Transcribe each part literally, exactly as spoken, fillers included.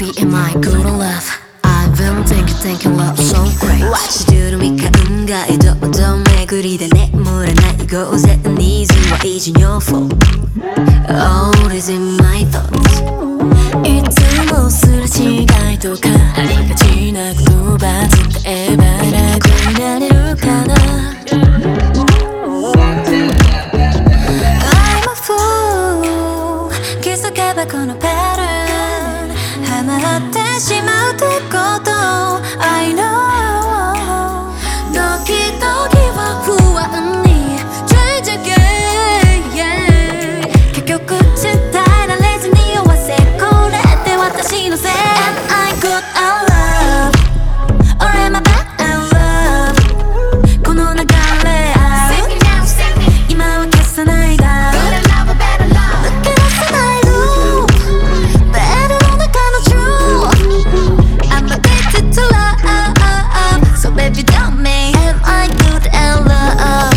Baby, am I good or love? I've been thinking, thinking love so great. What you do to me, 考えどんどん巡りで眠らない午前ニーズはisn't your fault. All is in my thoughts. いつもすれ違いとかありがちな言葉伝えば楽になれるかな。I'm a fool. 気づけばこのパターンハマってしまうってこと I know 時々は不安についてけ結局伝えられずに酔わせこれって私のせい Am I good at love? Or am I bad at love? この流れ今は消さないだ抜け出せないループベッドの中の truth I'm addicted to love So baby tell me Am I good at love?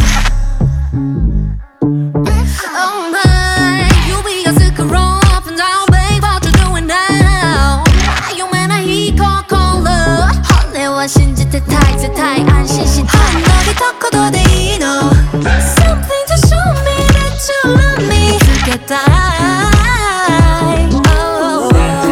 Oh my You be a scroll up and down Babe what you doing now? 夢ない心骨は信じてたい絶対安心してほんの一言でいいの Something to show me that you love me つけたい Oh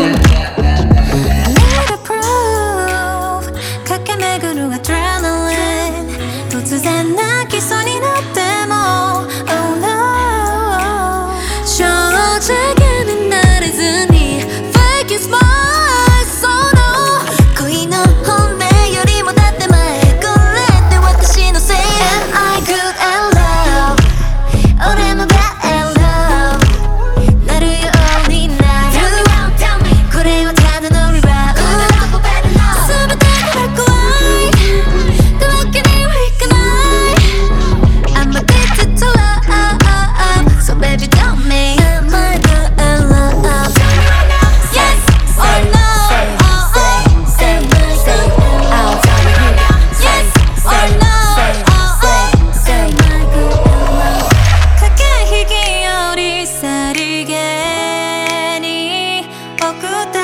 Need a proof 駆け巡るアドレナリン突然泣きそうになっても Oh no 正直になれずに Fake is my soul 恋の本音よりもだって前これって私のせい Am I good at love? Or am I bad at love? なるようになるこれはただのリバウンド全てが怖いだらけにはいかない I'm addicted to love So baby tell me Am I good at love? Yes or no? Am I good at love? Yes or no? Am I good at love? 駆け引きよりさりげに送った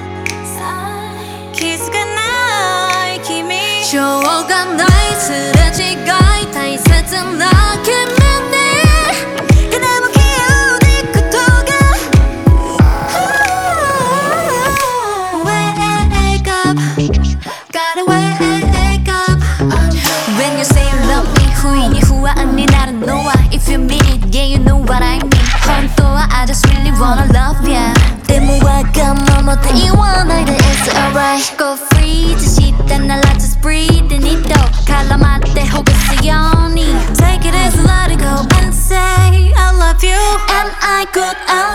気づかない君しょうがないすれ違い大切な君にでも消えることが Wake up Gotta wake up When you say you love me 不意に不安になるのは If you mean it yeah you know what I mean 本当は I just really wanna love ya でもわがままって言わないで It's alright Go free って知ったなら Just breathe で二度絡まってほぐすように Take it easy let it go and say I love you Am I good at